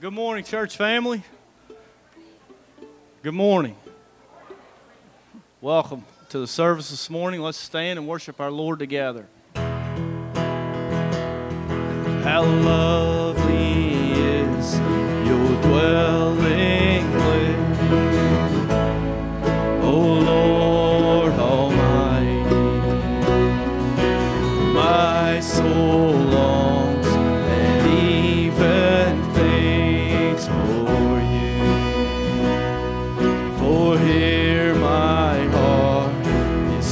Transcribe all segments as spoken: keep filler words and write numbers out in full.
Good morning, church family. Good morning. Welcome to the service this morning. Let's stand and worship our Lord together. How lovely is your dwelling place, O Lord Almighty. My soul longs and even faints for you. For here my heart is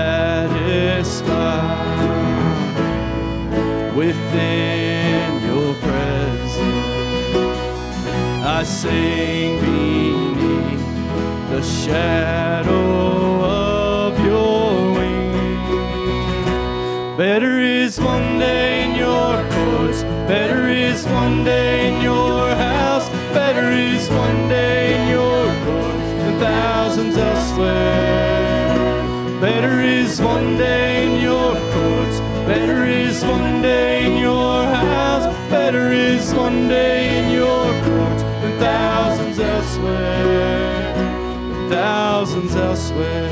satisfied within your presence. I sing beneath the shadow of your wings. Better is one day in your courts, better is one day in your house, better is one day in your courts than thousands elsewhere. Better is one day in your courts, better is one day in your house, better is one day in your courts than thousands elsewhere, thousands elsewhere.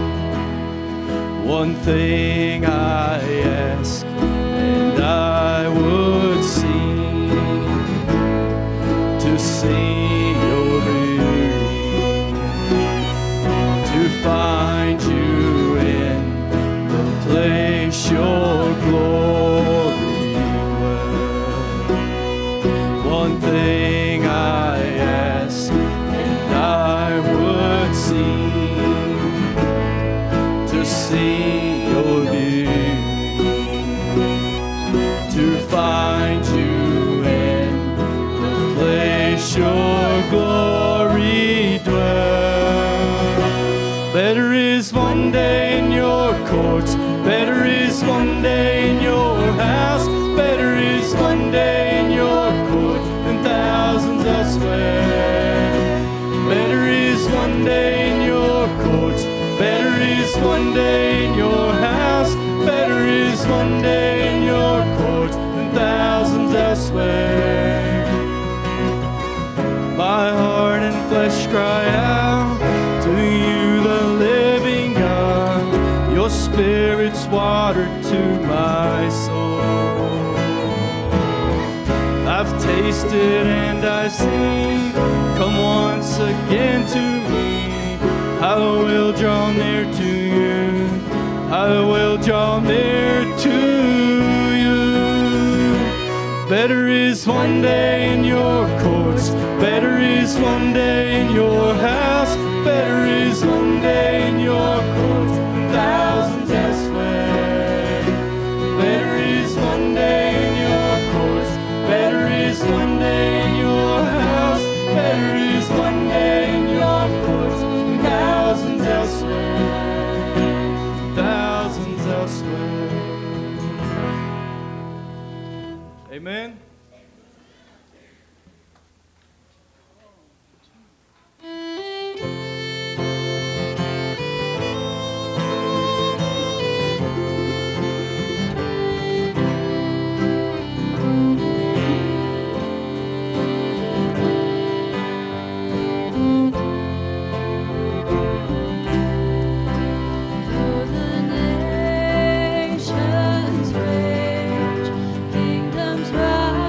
One thing I ask, and I would seek to see your beauty, to find you in the place your glory dwells. One thing I ask, and I would seek to see your beauty, to find you in the place your glory dwells. Better is one day in your courts, better is one day in your house, better is one day in your courts than thousands elsewhere. Better is one day in your courts, better is one day in your house, better is one day in your courts than thousands elsewhere. My heart and flesh cry out to you, the living God. Your spirit's water to my soul. I've tasted and I've seen. Come once again to me. I will draw near to you. I will draw near to you. Better is one day in your courts, better is one day in your house, better is one day in your courts than thousands elsewhere. Better is one day in your courts, better is one day in your house, better is one day in your courts than thousands elsewhere, thousands elsewhere. Amen. Though the nations rage, kingdoms rise.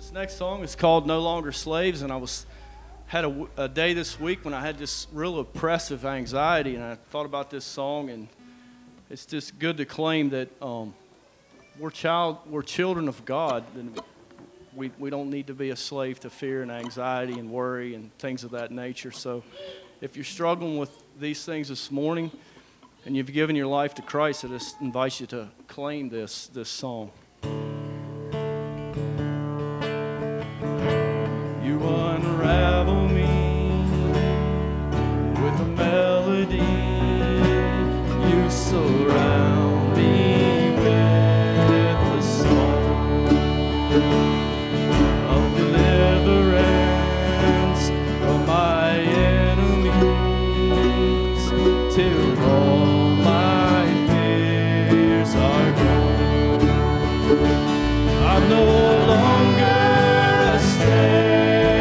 This next song is called No Longer Slaves, and I was had a, a day this week when I had this real oppressive anxiety, and I thought about this song, and it's just good to claim that um, we're child we're children of God, and we we don't need to be a slave to fear and anxiety and worry and things of that nature. So if you're struggling with these things this morning and you've given your life to Christ, I just invite you to claim this this song. You unravel me with a melody. You surround me with the song of deliverance from my enemies till all my fears are gone. I'm no longer a slave.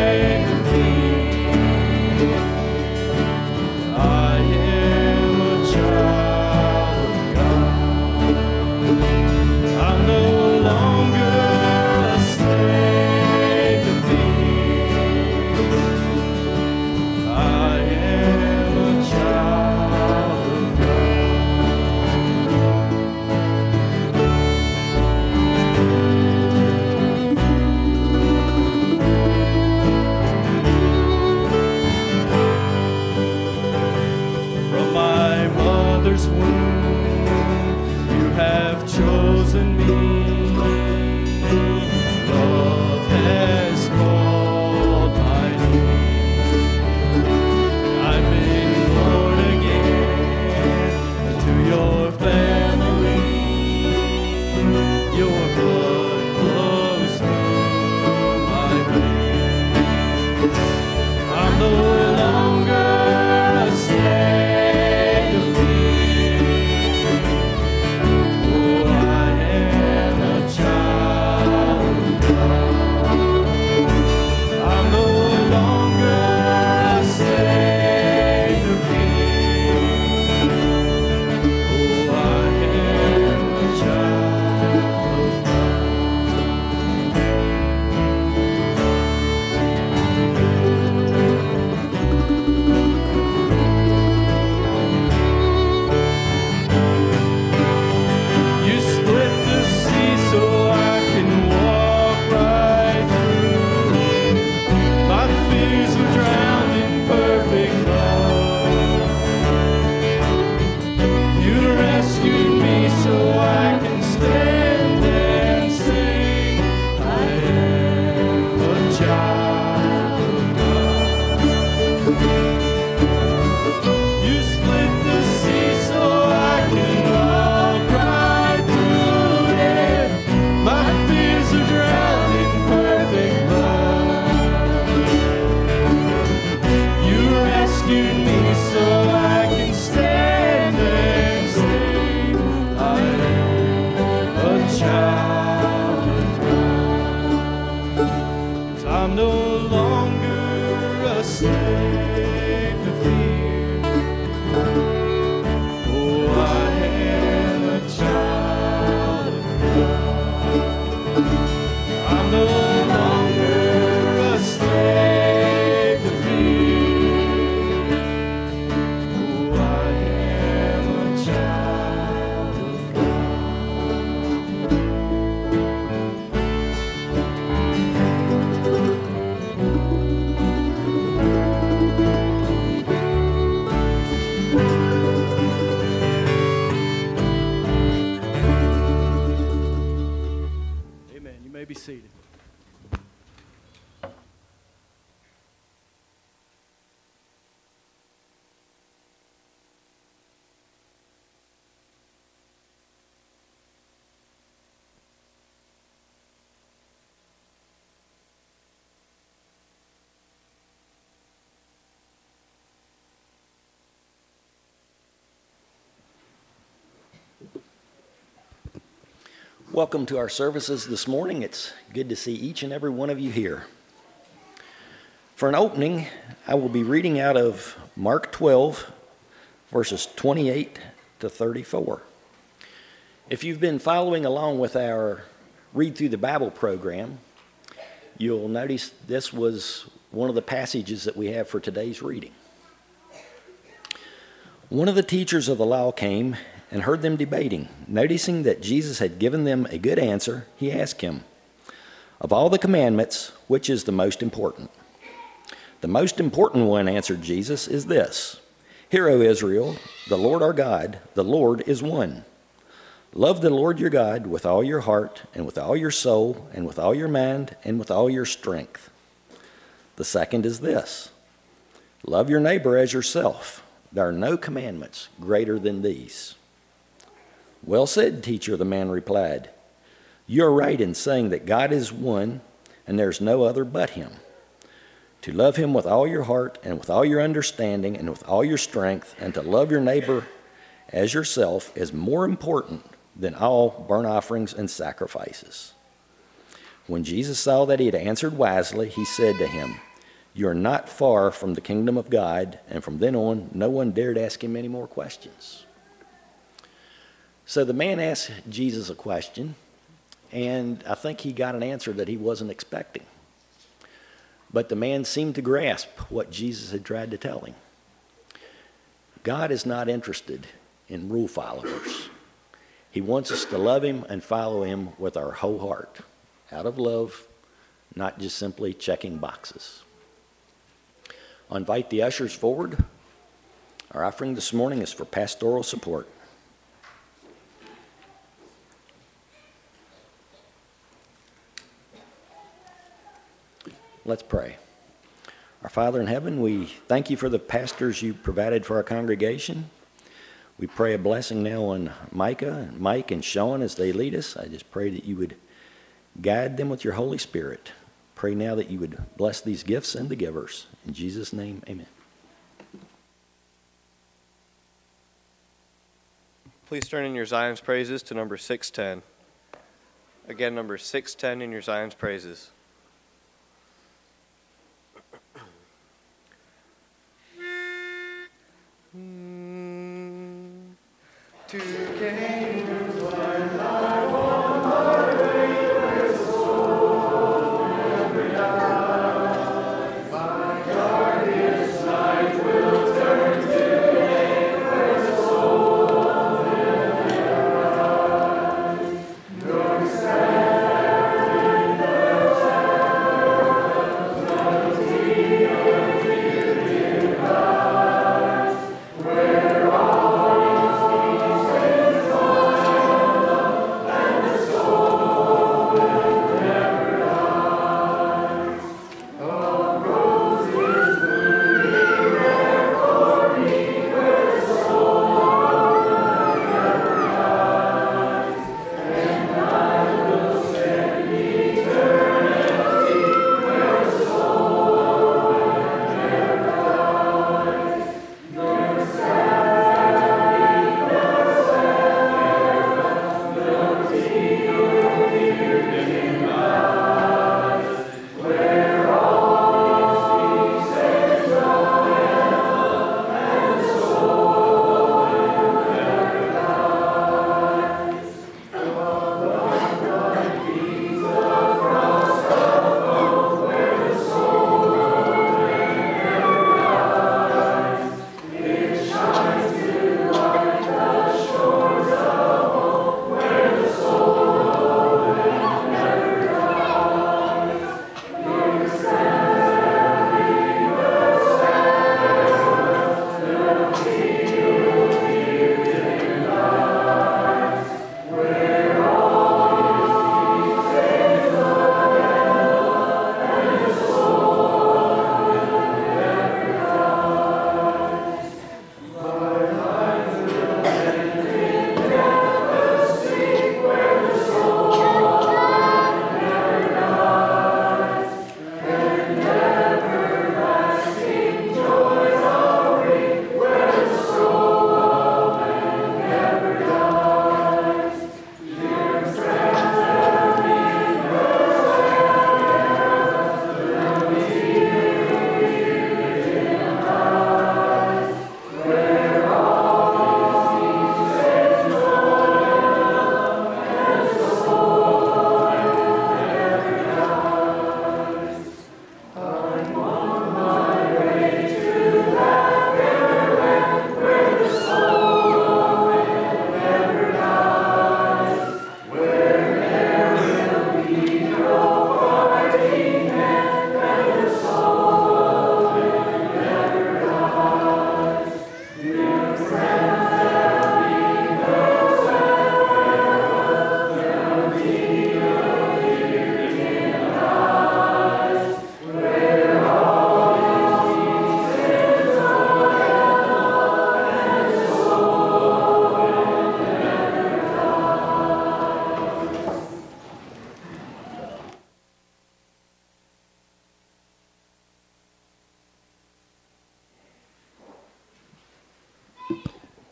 Welcome to our services this morning. It's good to see each and every one of you here. For an opening, I will be reading out of Mark twelve, verses twenty-eight to thirty-four. If you've been following along with our Read Through the Bible program, You'll notice this was one of the passages that we have for today's reading. One of the teachers of the law came and heard them debating. Noticing that Jesus had given them a good answer, he asked him, "Of all the commandments, which is the most important?" "The most important one," answered Jesus, "is this. Hear, O Israel, the Lord our God, the Lord is one. Love the Lord your God with all your heart and with all your soul and with all your mind and with all your strength. The second is this. Love your neighbor as yourself. There are no commandments greater than these." "Well said, teacher," the man replied. "You are right in saying that God is one and there is no other but him. To love him with all your heart and with all your understanding and with all your strength, and to love your neighbor as yourself is more important than all burnt offerings and sacrifices." When Jesus saw that he had answered wisely, he said to him, "You are not far from the kingdom of God," and from then on, no one dared ask him any more questions. So the man asked Jesus a question, and I think he got an answer that he wasn't expecting. But the man seemed to grasp what Jesus had tried to tell him. God is not interested in rule followers. He wants us to love him and follow him with our whole heart, out of love, not just simply checking boxes. I'll invite the ushers forward. Our offering this morning is for pastoral support. Let's pray. Our Father in heaven, we thank you for the pastors you provided for our congregation. We pray a blessing now on Micah and Mike and Sean as they lead us. I just pray that you would guide them with your Holy Spirit. Pray now that you would bless these gifts and the givers. In Jesus' name, amen. Please turn in your Zion's Praises to number six ten. Again, number six ten in your Zion's Praises. To kingdoms when I walk my way with soul every eye, my darkest night will turn to day where soul will arise. Nor sadly there's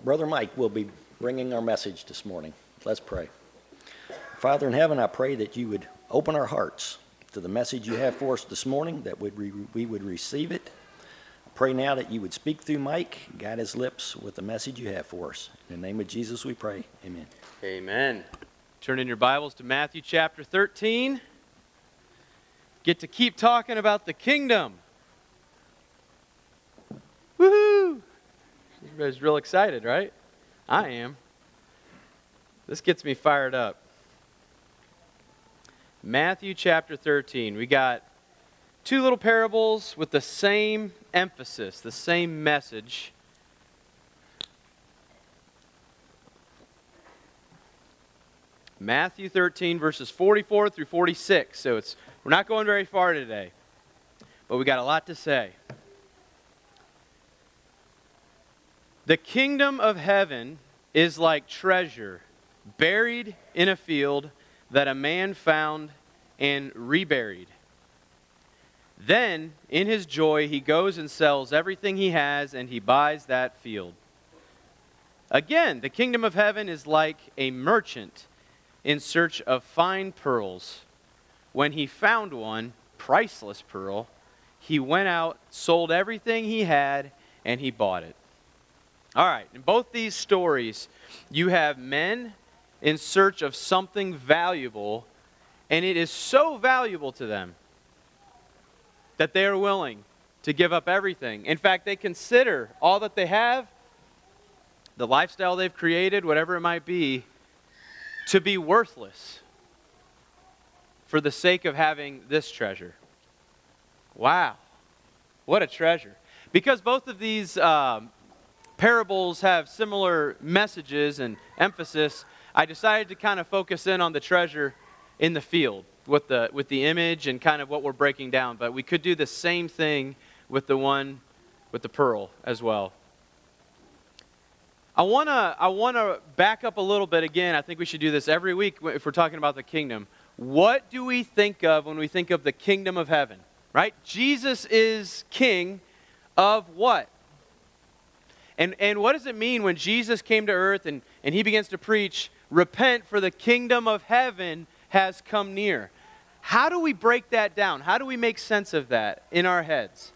Brother Mike will be bringing our message this morning. Let's pray. Father in heaven, I pray that you would open our hearts to the message you have for us this morning, that would we, we would receive it. I pray now that you would speak through Mike, guide his lips with the message you have for us. In the name of Jesus we pray. Amen. Amen. Turn in your Bibles to Matthew chapter thirteen. Get to keep talking about the kingdom. Woohoo! Everybody's real excited, right? I am. This gets me fired up. Matthew chapter thirteen. We got two little parables with the same emphasis, the same message. Matthew thirteen, verses forty-four through forty-six. So it's we're not going very far today, but we got a lot to say. The kingdom of heaven is like treasure buried in a field that a man found and reburied. Then, in his joy, he goes and sells everything he has, and he buys that field. Again, the kingdom of heaven is like a merchant in search of fine pearls. When he found one, priceless pearl, he went out, sold everything he had, and he bought it. All right, in both these stories, you have men in search of something valuable, and it is so valuable to them that they are willing to give up everything. In fact, they consider all that they have, the lifestyle they've created, whatever it might be, to be worthless for the sake of having this treasure. Wow, what a treasure. Because both of these um, parables have similar messages and emphasis, I decided to kind of focus in on the treasure in the field with the with the image and kind of what we're breaking down. But we could do the same thing with the one with the pearl as well. I want to I want to back up a little bit again. I think we should do this every week if we're talking about the kingdom. What do we think of when we think of the kingdom of heaven? Right? Jesus is king of what? And and what does it mean when Jesus came to earth and, and he begins to preach, repent for the kingdom of heaven has come near? How do we break that down? How do we make sense of that in our heads?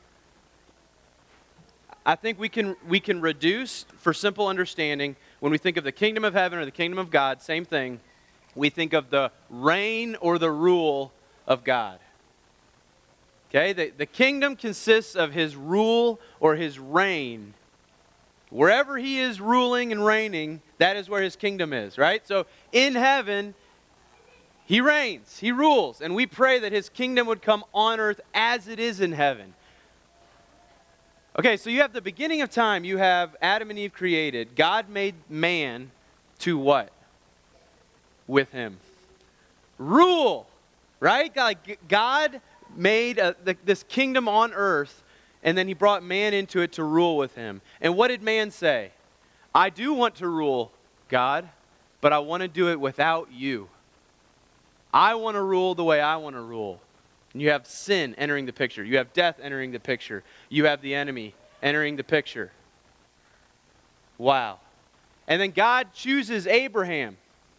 I think we can we can reduce, for simple understanding, when we think of the kingdom of heaven or the kingdom of God, same thing, we think of the reign or the rule of God. Okay, the, the kingdom consists of his rule or his reign. Wherever he is ruling and reigning, that is where his kingdom is, right? So in heaven, he reigns, he rules, and we pray that his kingdom would come on earth as it is in heaven. Okay, so you have the beginning of time, you have Adam and Eve created. God made man to what? With him. Rule, right? Like God made a, the, this kingdom on earth, and then he brought man into it to rule with him. And what did man say? I do want to rule, God, but I want to do it without you. I want to rule the way I want to rule. And you have sin entering the picture. You have death entering the picture. You have the enemy entering the picture. Wow. And then God chooses Abraham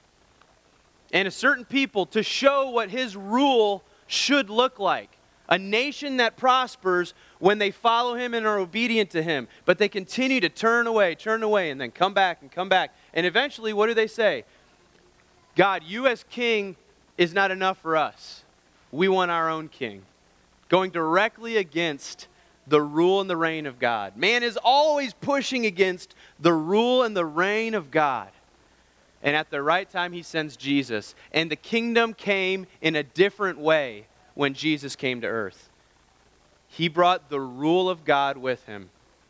and a certain people to show what his rule should look like. A nation that prospers when they follow him and are obedient to him. But they continue to turn away, turn away, and then come back and come back. And eventually, what do they say? God, you as king is not enough for us. We want our own king. Going directly against the rule and the reign of God. Man is always pushing against the rule and the reign of God. And at the right time, he sends Jesus. And the kingdom came in a different way when Jesus came to earth. He brought the rule of God with him.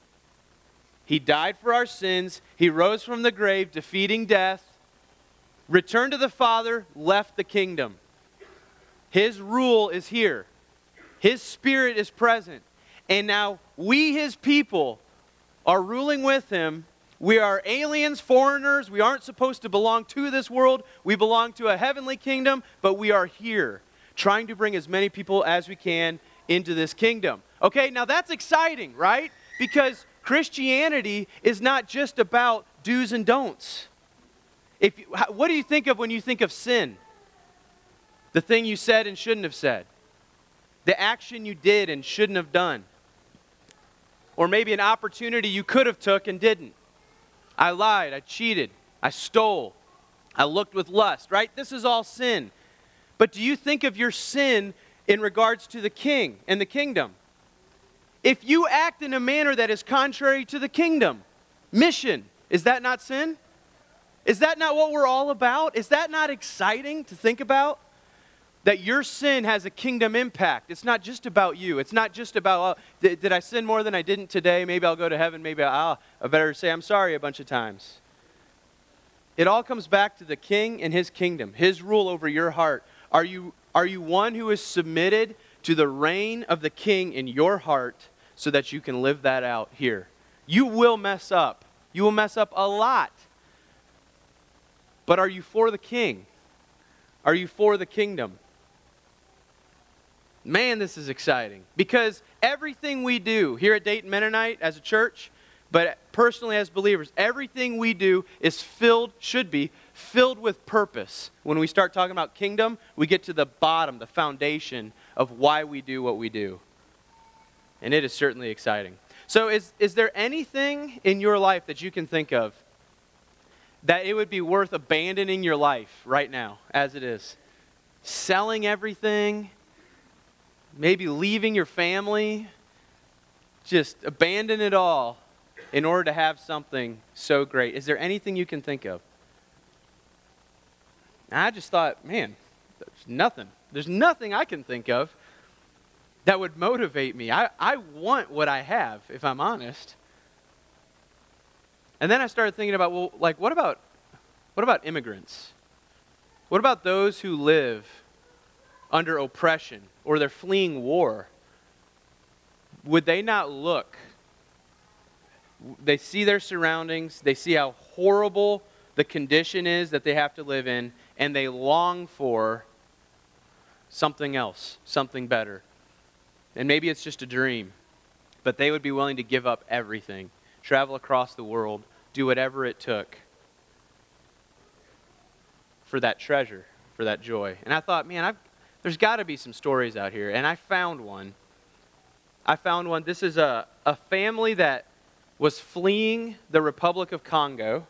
He died for our sins. He rose from the grave, defeating death, returned to the Father, left the kingdom. His rule is here. His Spirit is present. And now we, his people, are ruling with him. We are aliens, foreigners. We aren't supposed to belong to this world. We belong to a heavenly kingdom, but we are here, trying to bring as many people as we can into this kingdom. Okay, now that's exciting, right? Because Christianity is not just about do's and don'ts. If you, what do you think of when you think of sin? The thing you said and shouldn't have said. The action you did and shouldn't have done. Or maybe an opportunity you could have took and didn't. I lied, I cheated, I stole, I looked with lust, right? This is all sin. But do you think of your sin in regards to the king and the kingdom? If you act in a manner that is contrary to the kingdom, mission, is that not sin? Is that not what we're all about? Is that not exciting to think about? That your sin has a kingdom impact. It's not just about you. It's not just about, oh, did, did I sin more than I didn't today? Maybe I'll go to heaven. Maybe I'll, I better say I'm sorry a bunch of times. It all comes back to the king and his kingdom, his rule over your heart. Are you, are you one who is submitted to the reign of the king in your heart so that you can live that out here? You will mess up. You will mess up a lot. But are you for the king? Are you for the kingdom? Man, this is exciting. Because everything we do here at Dayton Mennonite as a church, but personally as believers, everything we do is filled, should be, filled with purpose. When we start talking about kingdom, we get to the bottom, the foundation of why we do what we do. And it is certainly exciting. So is, is there anything in your life that you can think of that it would be worth abandoning your life right now as it is? Selling everything? Maybe leaving your family? Just abandon it all in order to have something so great. Is there anything you can think of? I just thought, man, there's nothing. There's nothing I can think of that would motivate me. I, I want what I have, if I'm honest. And then I started thinking about, well, like, what about, what about immigrants? What about those who live under oppression or they're fleeing war? Would they not look? They see their surroundings, they see how horrible the condition is that they have to live in, and they long for something else, something better. And maybe it's just a dream, but they would be willing to give up everything, travel across the world, do whatever it took for that treasure, for that joy. And I thought, man, I've, there's got to be some stories out here. And I found one. I found one. This is a, a family that was fleeing the Republic of Congo,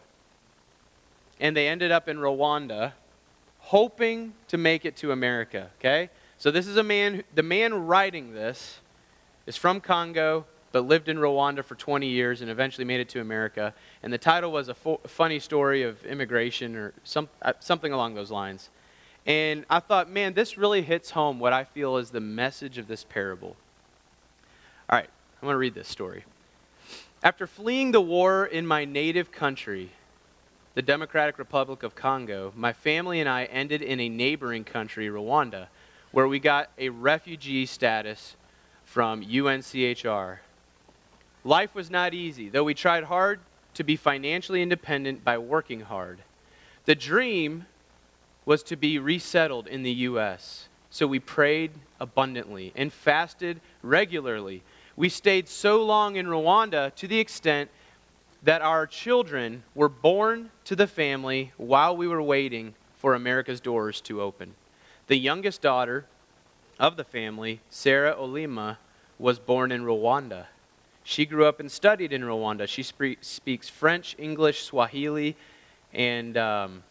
and they ended up in Rwanda, hoping to make it to America, okay? So this is a man, the man writing this is from Congo, but lived in Rwanda for twenty years and eventually made it to America. And the title was A fo- Funny Story of Immigration or some, uh, something along those lines. And I thought, man, this really hits home what I feel is the message of this parable. All right, I'm going to read this story. After fleeing the war in my native country, the Democratic Republic of Congo, my family and I ended in a neighboring country, Rwanda, where we got a refugee status from U N C H R. Life was not easy, though we tried hard to be financially independent by working hard. The dream was to be resettled in the U S, so we prayed abundantly and fasted regularly. We stayed so long in Rwanda to the extent that our children were born to the family while we were waiting for America's doors to open. The youngest daughter of the family, Sarah Olima, was born in Rwanda. She grew up and studied in Rwanda. She spe- speaks French, English, Swahili, and um,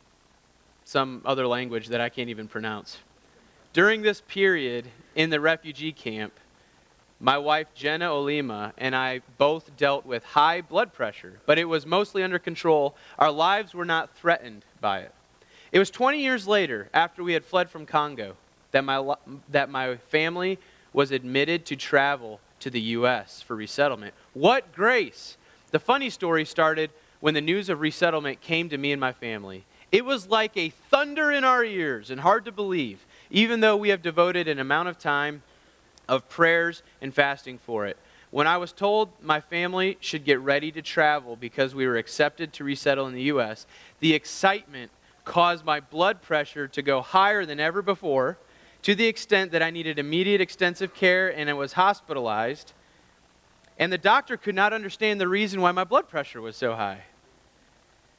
some other language that I can't even pronounce. During this period in the refugee camp, my wife, Jenna Olima, and I both dealt with high blood pressure, but it was mostly under control. Our lives were not threatened by it. It was twenty years later, after we had fled from Congo, that my, that my family was admitted to travel to the U S for resettlement. What grace! The funny story started when the news of resettlement came to me and my family. It was like a thunder in our ears and hard to believe, even though we have devoted an amount of time of prayers and fasting for it. When I was told my family should get ready to travel because we were accepted to resettle in the U S, the excitement caused my blood pressure to go higher than ever before, to the extent that I needed immediate extensive care and I was hospitalized. And the doctor could not understand the reason why my blood pressure was so high.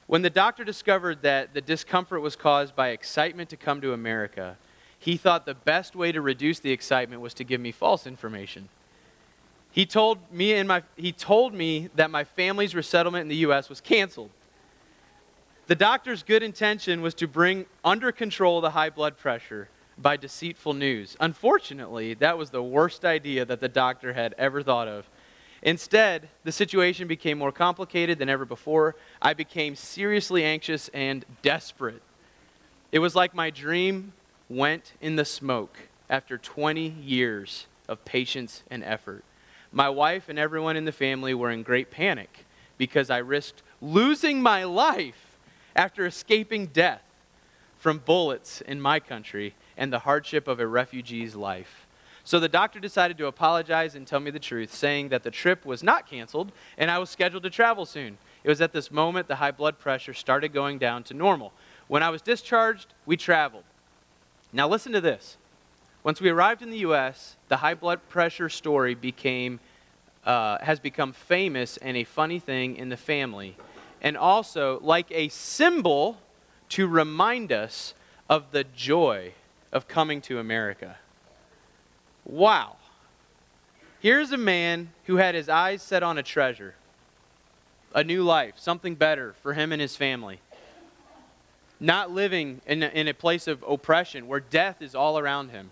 When the doctor discovered that the discomfort was caused by excitement to come to America, he thought the best way to reduce the excitement was to give me false information. He told me and my he told me that my family's resettlement in the U S was canceled. The doctor's good intention was to bring under control the high blood pressure by deceitful news. Unfortunately, that was the worst idea that the doctor had ever thought of. Instead, the situation became more complicated than ever before. I became seriously anxious and desperate. It was like my dream went in the smoke after twenty years of patience and effort. My wife and everyone in the family were in great panic because I risked losing my life after escaping death from bullets in my country and the hardship of a refugee's life. So the doctor decided to apologize and tell me the truth, saying that the trip was not canceled and I was scheduled to travel soon. It was at this moment the high blood pressure started going down to normal. When I was discharged, we traveled. Now listen to this. Once we arrived in the U S, the high blood pressure story became, uh, has become famous and a funny thing in the family, and also like a symbol to remind us of the joy of coming to America. Wow. Here's a man who had his eyes set on a treasure, a new life, something better for him and his family. Not living in a, in a place of oppression where death is all around him.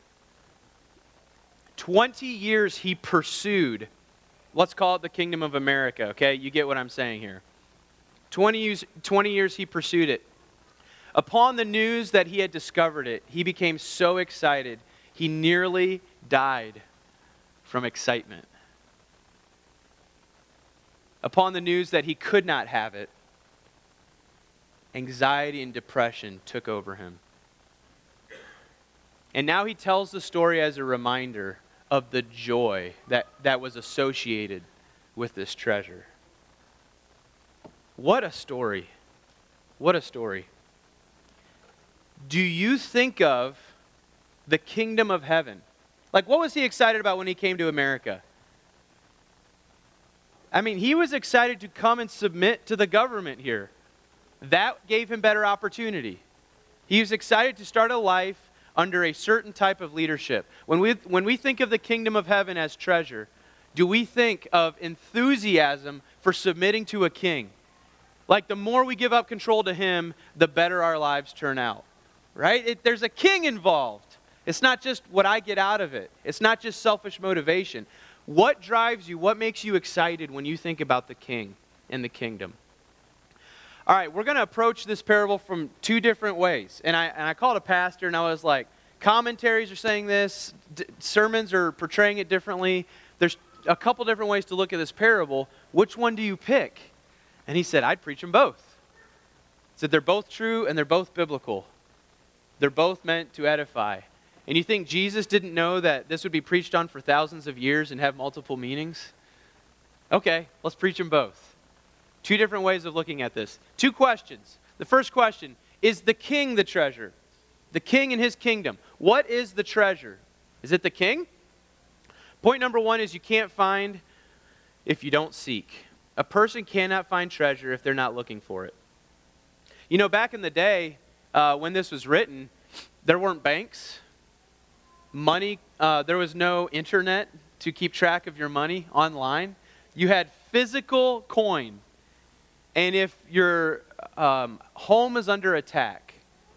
Twenty years he pursued, let's call it the kingdom of America, okay? You get what I'm saying here. twenty years, twenty years he pursued it. Upon the news that he had discovered it, he became so excited, he nearly died from excitement. Upon the news that he could not have it, anxiety and depression took over him. And now he tells the story as a reminder of the joy that, that was associated with this treasure. What a story. What a story. Do you think of the kingdom of heaven? Like, what was he excited about when he came to America? I mean, he was excited to come and submit to the government here. That gave him better opportunity. He was excited to start a life under a certain type of leadership. When we, when we think of the kingdom of heaven as treasure, do we think of enthusiasm for submitting to a king? Like, the more we give up control to him, the better our lives turn out. Right? It, there's a king involved. It's not just what I get out of it. It's not just selfish motivation. What drives you? What makes you excited when you think about the king and the kingdom? All right, we're going to approach this parable from two different ways. And I, and I called a pastor and I was like, commentaries are saying this, d- sermons are portraying it differently. There's a couple different ways to look at this parable. Which one do you pick? And he said, I'd preach them both. He said they're both true and they're both biblical. They're both meant to edify. And you think Jesus didn't know that this would be preached on for thousands of years and have multiple meanings? Okay, let's preach them both. Two different ways of looking at this. Two questions. The first question, is the king the treasure? The king and his kingdom. What is the treasure? Is it the king? Point number one is you can't find if you don't seek. A person cannot find treasure if they're not looking for it. You know, back in the day, uh, when this was written, there weren't banks. Money, uh, there was no internet to keep track of your money online. You had physical coin. And if your um, home is under attack,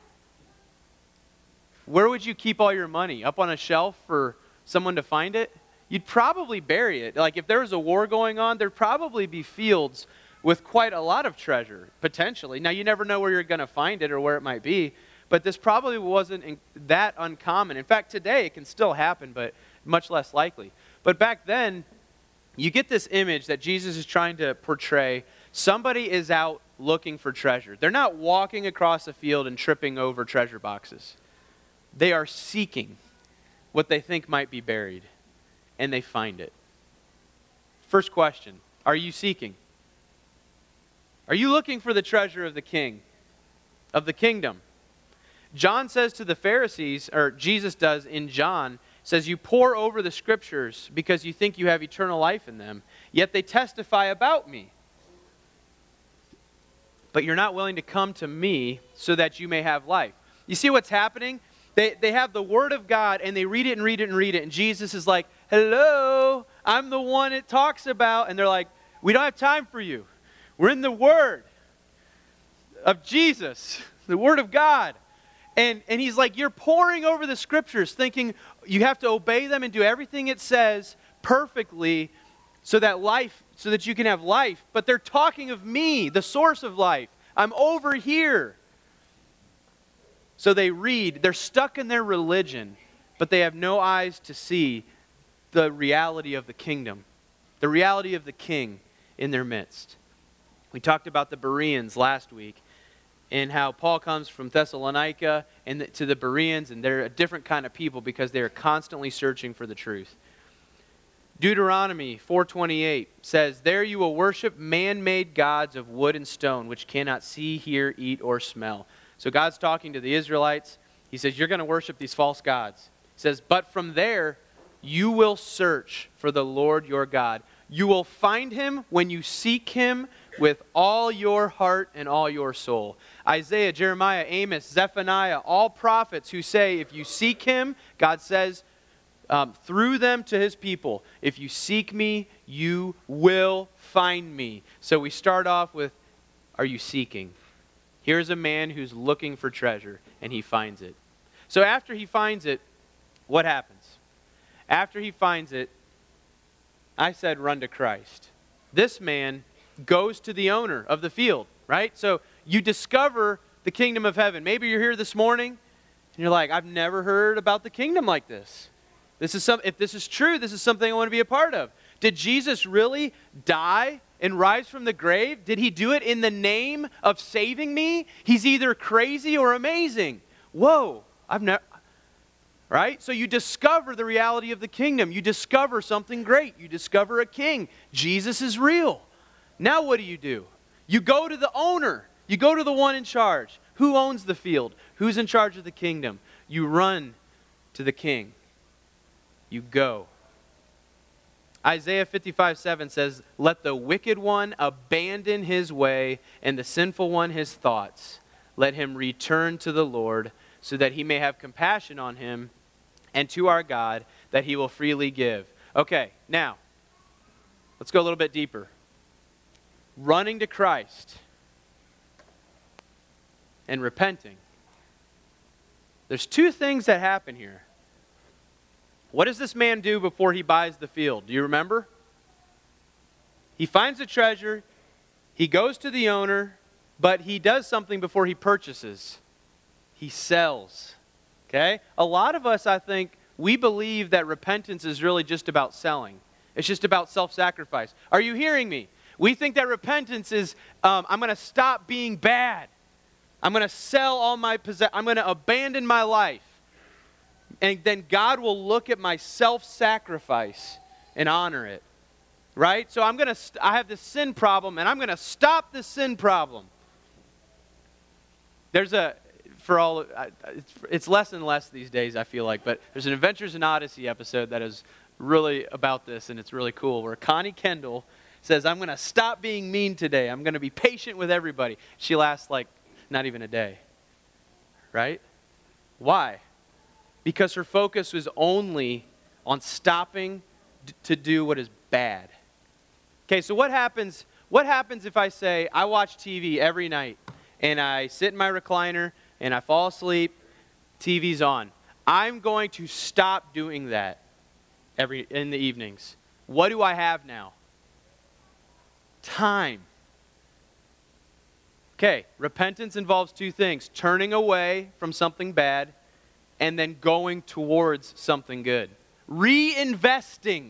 where would you keep all your money? Up on a shelf for someone to find it? You'd probably bury it. Like if there was a war going on, there'd probably be fields with quite a lot of treasure, potentially. Now, you never know where you're going to find it or where it might be, but this probably wasn't in, that uncommon. In fact, today it can still happen, but much less likely. But back then, you get this image that Jesus is trying to portray. Somebody is out looking for treasure. They're not walking across a field and tripping over treasure boxes. They are seeking what they think might be buried, and they find it. First question, are you seeking? Are you looking for the treasure of the king, of the kingdom? John says to the Pharisees, or Jesus does in John, says you pore over the scriptures because you think you have eternal life in them, yet they testify about me. but you're not willing to come to me so that you may have life. You see what's happening? They, they have the Word of God, and they read it and read it and read it, and Jesus is like, hello, I'm the one it talks about. And they're like, we don't have time for you. We're in the Word of Jesus, the Word of God. And, and he's like, you're poring over the Scriptures, thinking you have to obey them and do everything it says perfectly so that life, so that you can have life. But they're talking of me, the source of life. I'm over here. So they read, they're stuck in their religion, but they have no eyes to see the reality of the kingdom, the reality of the King in their midst. We talked about the Bereans last week and how Paul comes from Thessalonica and the, to the Bereans, and they're a different kind of people because they are constantly searching for the truth. Deuteronomy four twenty-eight says, there you will worship man-made gods of wood and stone, which cannot see, hear, eat, or smell. So God's talking to the Israelites. He says, you're going to worship these false gods. He says, but from there, you will search for the Lord your God. You will find him when you seek him with all your heart and all your soul. Isaiah, Jeremiah, Amos, Zephaniah, all prophets who say, if you seek him, God says, um, through them to his people, if you seek me, you will find me. So we start off with, are you seeking? Here's a man who's looking for treasure, and he finds it. So after he finds it, what happens? After he finds it, I said run to Christ. This man goes to the owner of the field, right? So you discover the kingdom of heaven. Maybe you're here this morning, and you're like, I've never heard about the kingdom like this. This is some, if this is true, this is something I want to be a part of. Did Jesus really die and rise from the grave? Did he do it in the name of saving me? He's either crazy or amazing. Whoa, I've never, right? So you discover the reality of the kingdom. You discover something great. You discover a king. Jesus is real. Now what do you do? You go to the owner. You go to the one in charge. Who owns the field? Who's in charge of the kingdom? You run to the king. You go. Isaiah fifty-five seven says, let the wicked one abandon his way and the sinful one his thoughts. Let him return to the Lord so that he may have compassion on him and to our God that he will freely give. Okay, now, let's go a little bit deeper. Running to Christ and repenting. There's two things that happen here. What does this man do before he buys the field? Do you remember? He finds the treasure, he goes to the owner, but he does something before he purchases. He sells. Okay? A lot of us, I think, we believe that repentance is really just about selling. It's just about self-sacrifice. Are you hearing me? We think that repentance is, um, I'm going to stop being bad. I'm going to sell all my possessions. I'm going to abandon my life. And then God will look at my self-sacrifice and honor it. Right? So I'm going to, st- I have this sin problem, and I'm going to stop the sin problem. There's a, for all, it's, it's less and less these days, I feel like, but there's an Adventures in Odyssey episode that is really about this, and it's really cool, where Connie Kendall says, I'm going to stop being mean today. I'm going to be patient with everybody. She lasts like not even a day. Right? Why? Because her focus was only on stopping d- to do what is bad. Okay, so what happens, what happens if I say, I watch T V every night, and I sit in my recliner, and I fall asleep, T V's on. I'm going to stop doing that every in the evenings. What do I have now? Time. Okay, repentance involves two things. Turning away from something bad and then going towards something good. Reinvesting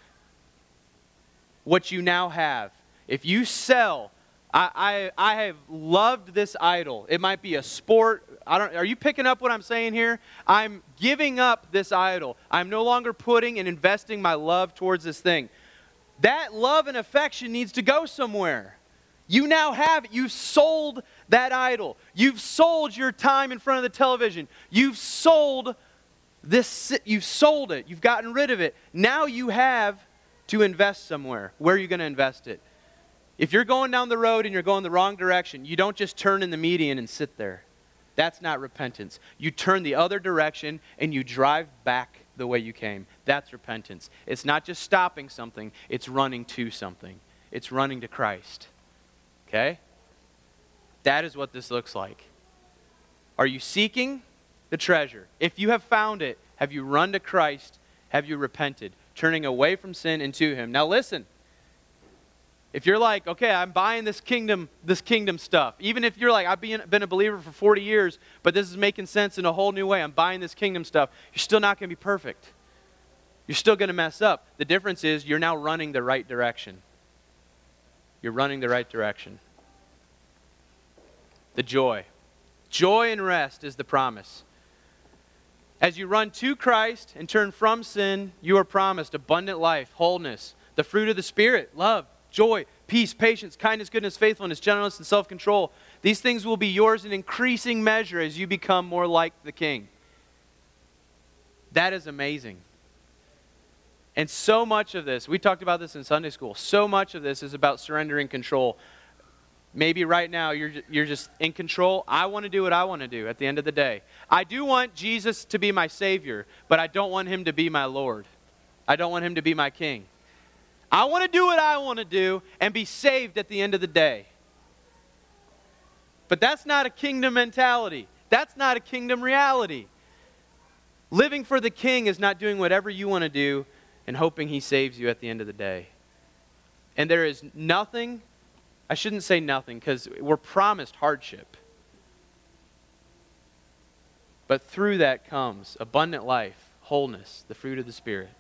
what you now have. If you sell, I, I, I have loved this idol. It might be a sport. I don't. Are you picking up what I'm saying here? I'm giving up this idol. I'm no longer putting and investing my love towards this thing. That love and affection needs to go somewhere. You now have it. You've sold that idol. You've sold your time in front of the television. You've sold this. You've sold it. You've gotten rid of it. Now you have to invest somewhere. Where are you going to invest it? If you're going down the road and you're going the wrong direction, you don't just turn in the median and sit there. That's not repentance. You turn the other direction and you drive back the way you came. That's repentance. It's not just stopping something, it's running to something. It's running to Christ. Okay? That is what this looks like. Are you seeking the treasure? If you have found it, have you run to Christ? Have you repented? Turning away from sin and to Him. Now listen. If you're like, okay, I'm buying this kingdom, this kingdom stuff. Even if you're like, I've been, been a believer for forty years, but this is making sense in a whole new way. I'm buying this kingdom stuff. You're still not going to be perfect. You're still going to mess up. The difference is you're now running the right direction. You're running the right direction. The joy. Joy and rest is the promise. As you run to Christ and turn from sin, you are promised abundant life, wholeness, the fruit of the Spirit, love, joy, peace, patience, kindness, goodness, faithfulness, gentleness, and self-control. These things will be yours in increasing measure as you become more like the King. That is amazing. And so much of this, we talked about this in Sunday school, so much of this is about surrendering control. Maybe right now you're, you're just in control. I want to do what I want to do at the end of the day. I do want Jesus to be my Savior, but I don't want Him to be my Lord. I don't want Him to be my King. I want to do what I want to do and be saved at the end of the day. But that's not a kingdom mentality. That's not a kingdom reality. Living for the King is not doing whatever you want to do and hoping He saves you at the end of the day. And there is nothing, I shouldn't say nothing because we're promised hardship. But through that comes abundant life, wholeness, the fruit of the Spirit.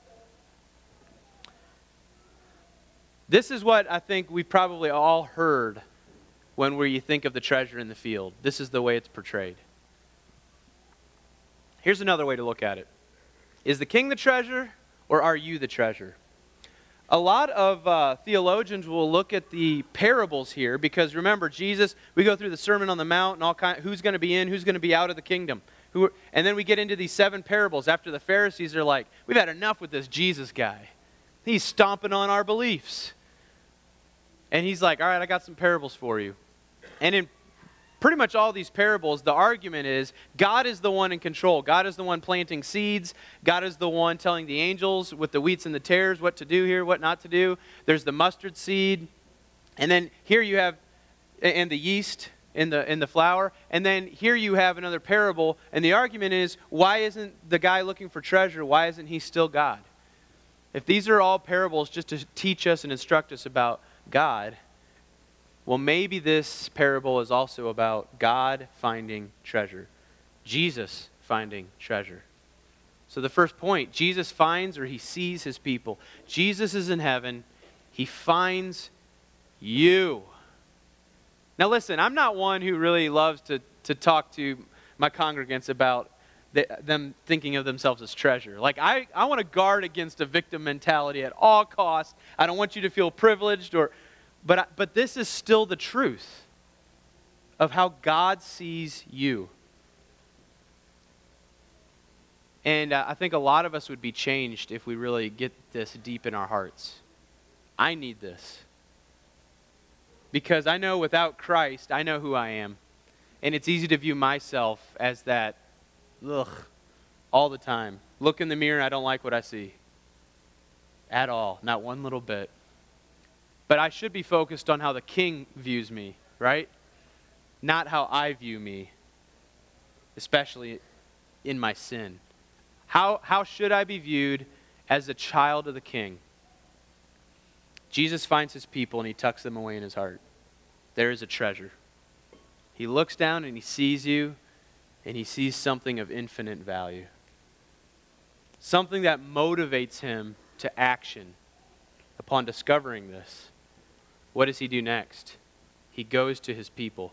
This is what I think we've probably all heard when we think of the treasure in the field. This is the way it's portrayed. Here's another way to look at it. Is the king the treasure, or are you the treasure? A lot of uh, theologians will look at the parables here because remember, Jesus, we go through the Sermon on the Mount and all kind, who's going to be in, who's going to be out of the kingdom. Who, and then we get into these seven parables after the Pharisees are like, we've had enough with this Jesus guy. He's stomping on our beliefs. And he's like, all right, I got some parables for you. And in pretty much all these parables, the argument is God is the one in control. God is the one planting seeds. God is the one telling the angels with the wheats and the tares what to do here, what not to do. There's the mustard seed. And then here you have, and the yeast in the, in the flour. And then here you have another parable. And the argument is, why isn't the guy looking for treasure, why isn't he still God? If these are all parables just to teach us and instruct us about God, well, maybe this parable is also about God finding treasure. Jesus finding treasure. So the first point, Jesus finds or He sees His people. Jesus is in heaven. He finds you. Now listen, I'm not one who really loves to, to talk to my congregants about the, them thinking of themselves as treasure. Like I, I want to guard against a victim mentality at all costs. I don't want you to feel privileged or But, but this is still the truth of how God sees you. And uh, I think a lot of us would be changed if we really get this deep in our hearts. I need this. Because I know without Christ, I know who I am. And it's easy to view myself as that, ugh, all the time. Look in the mirror, I don't like what I see. At all, not one little bit. But I should be focused on how the King views me, right? Not how I view me, especially in my sin. How, how should I be viewed as a child of the King? Jesus finds His people and He tucks them away in His heart. There is a treasure. He looks down and He sees you and He sees something of infinite value. Something that motivates Him to action upon discovering this. What does He do next? He goes to His people.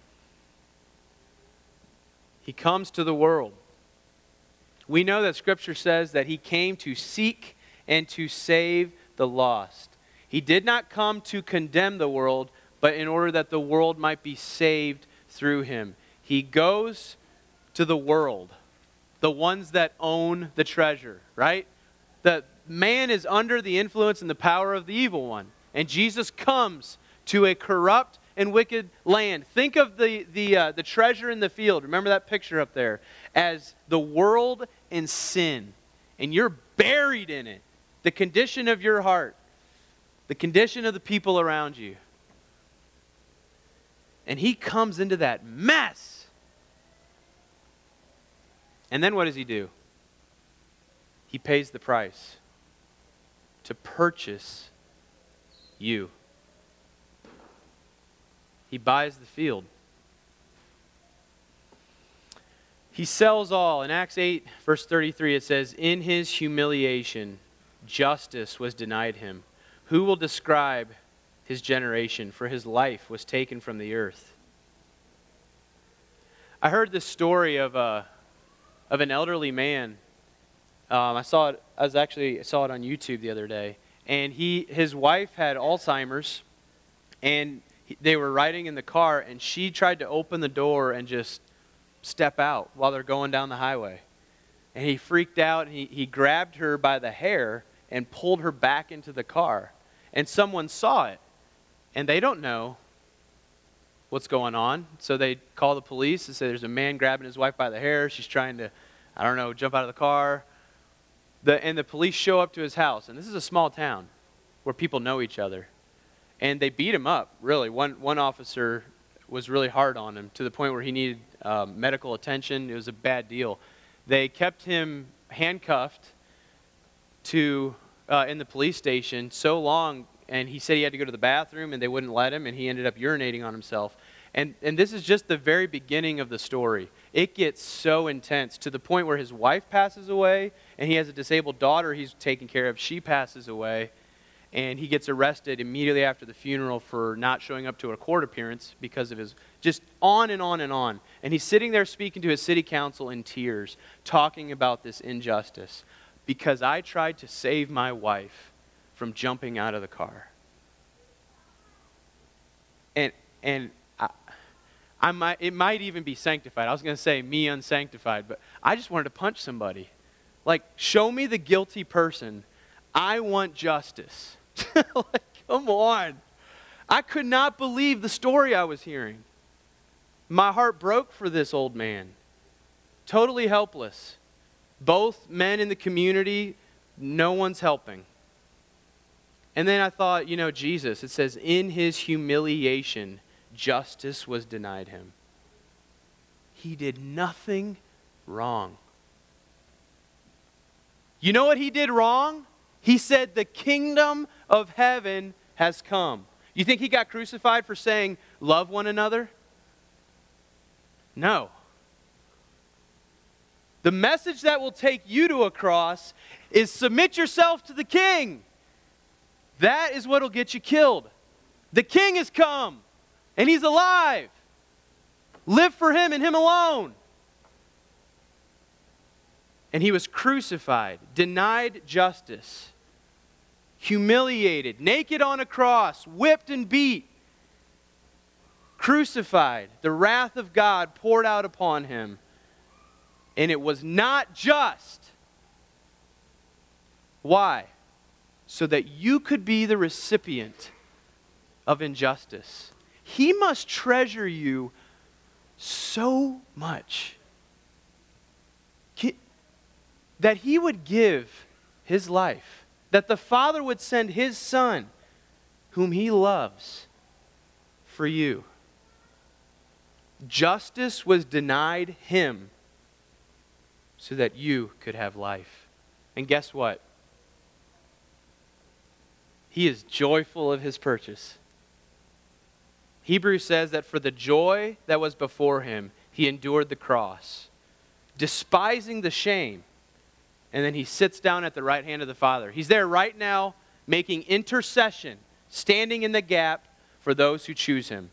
He comes to the world. We know that Scripture says that He came to seek and to save the lost. He did not come to condemn the world, but in order that the world might be saved through Him. He goes to the world, the ones that own the treasure, right? The man is under the influence and the power of the evil one. And Jesus comes to a corrupt and wicked land. Think of the, the, uh, the treasure in the field. Remember that picture up there? As the world and sin. And you're buried in it. The condition of your heart. The condition of the people around you. And he comes into that mess. And then what does he do? He pays the price to purchase you. He buys the field. He sells all. In Acts eight, verse thirty-three, it says, in his humiliation, justice was denied him. Who will describe his generation? For his life was taken from the earth. I heard this story of a, of an elderly man. Um, I saw it. I was actually I saw it on YouTube the other day, and he his wife had Alzheimer's, and he, they were riding in the car, and she tried to open the door and just step out while they're going down the highway, and he freaked out. And he he grabbed her by the hair and pulled her back into the car, and someone saw it, and they don't know what's going on, so they call the police and say there's a man grabbing his wife by the hair. She's trying to, I don't know, jump out of the car. The, and the police show up to his house. And this is a small town where people know each other. And they beat him up, really. One one officer was really hard on him to the point where he needed um, medical attention. It was a bad deal. They kept him handcuffed to uh, in the police station so long, and he said he had to go to the bathroom, and they wouldn't let him, and he ended up urinating on himself. And and this is just the very beginning of the story. It gets so intense to the point where his wife passes away, and he has a disabled daughter he's taking care of. She passes away, and he gets arrested immediately after the funeral for not showing up to a court appearance because of his, just on and on and on. And he's sitting there speaking to his city council in tears, talking about this injustice. Because I tried to save my wife from jumping out of the car. And and I, I might it might even be sanctified. I was going to say me unsanctified, but I just wanted to punch somebody. Like, show me the guilty person. I want justice. Like, come on. I could not believe the story I was hearing. My heart broke for this old man. Totally helpless. Both men in the community, no one's helping. And then I thought, you know, Jesus, it says, in his humiliation, justice was denied him. He did nothing wrong. You know what he did wrong? He said, the kingdom of heaven has come. You think he got crucified for saying, love one another? No. The message that will take you to a cross is submit yourself to the king. That is what will get you killed. The king has come, and he's alive. Live for him and him alone. And he was crucified, denied justice, humiliated, naked on a cross, whipped and beat, crucified. The wrath of God poured out upon him. And it was not just. Why? So that you could be the recipient of injustice. He must treasure you so much that he would give his life, that the Father would send his Son, whom he loves, for you. Justice was denied him so that you could have life. And guess what? He is joyful of his purchase. Hebrews says that for the joy that was before him, he endured the cross, despising the shame, and then he sits down at the right hand of the Father. He's there right now making intercession, standing in the gap for those who choose him.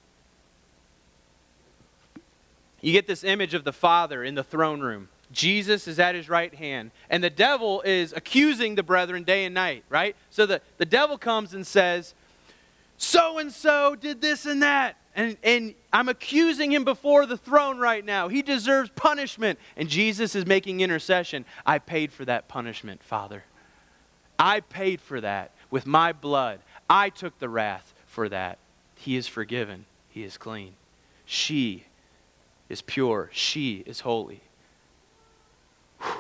You get this image of the Father in the throne room. Jesus is at his right hand, and the devil is accusing the brethren day and night, right? So the, the devil comes and says, so-and-so did this and that, and, and I'm accusing him before the throne right now. He deserves punishment. And Jesus is making intercession. I paid for that punishment, Father. I paid for that with my blood. I took the wrath for that. He is forgiven. He is clean. She is pure. She is holy. Whew.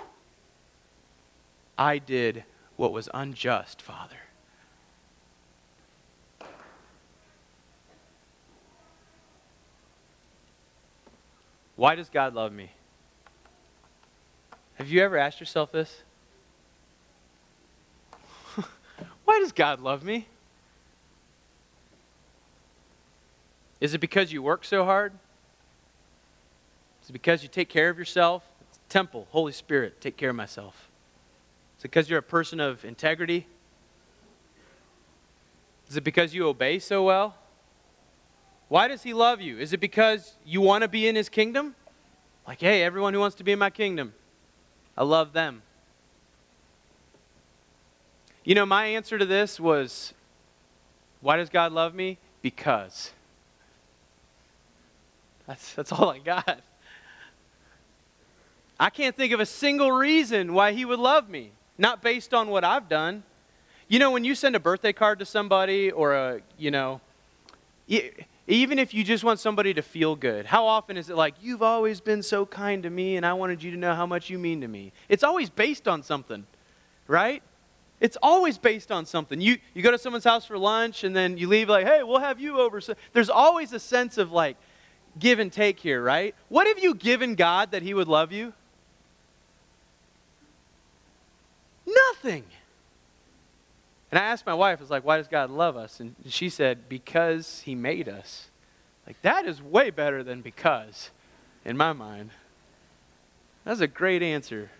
I did what was unjust, Father. Why does God love me? Have you ever asked yourself this? Why does God love me? Is it because you work so hard? Is it because you take care of yourself? It's temple, Holy Spirit, take care of myself. Is it because you're a person of integrity? Is it because you obey so well? Why does he love you? Is it because you want to be in his kingdom? Like, hey, everyone who wants to be in my kingdom, I love them. You know, my answer to this was, why does God love me? Because. That's, that's all I got. I can't think of a single reason why he would love me, not based on what I've done. You know, when you send a birthday card to somebody or a, you know, even if you just want somebody to feel good, how often is it like, you've always been so kind to me and I wanted you to know how much you mean to me? It's always based on something, right? It's always based on something. You you go to someone's house for lunch and then you leave like, hey, we'll have you over. So there's always a sense of like give and take here, right? What have you given God that he would love you? Nothing. And I asked my wife, I was like, why does God love us? And she said, because he made us. Like, that is way better than because, in my mind. That's a great answer.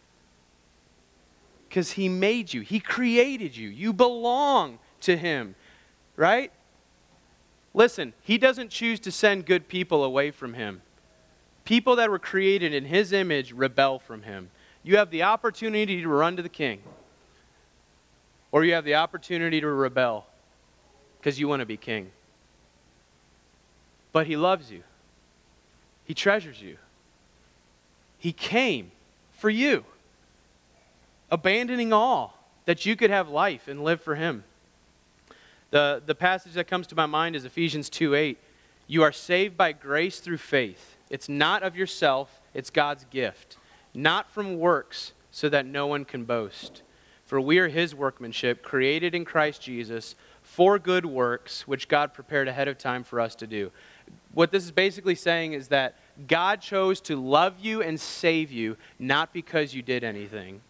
Because he made you. He created you. You belong to him, right? Listen, he doesn't choose to send good people away from him. People that were created in his image rebel from him. You have the opportunity to run to the king. Or you have the opportunity to rebel because you want to be king. But he loves you. He treasures you. He came for you, abandoning all that you could have life and live for him. The, the passage that comes to my mind is Ephesians two eight. You are saved by grace through faith. It's not of yourself, it's God's gift. Not from works, so that no one can boast. For we are his workmanship, created in Christ Jesus, for good works, which God prepared ahead of time for us to do. What this is basically saying is that God chose to love you and save you, not because you did anything.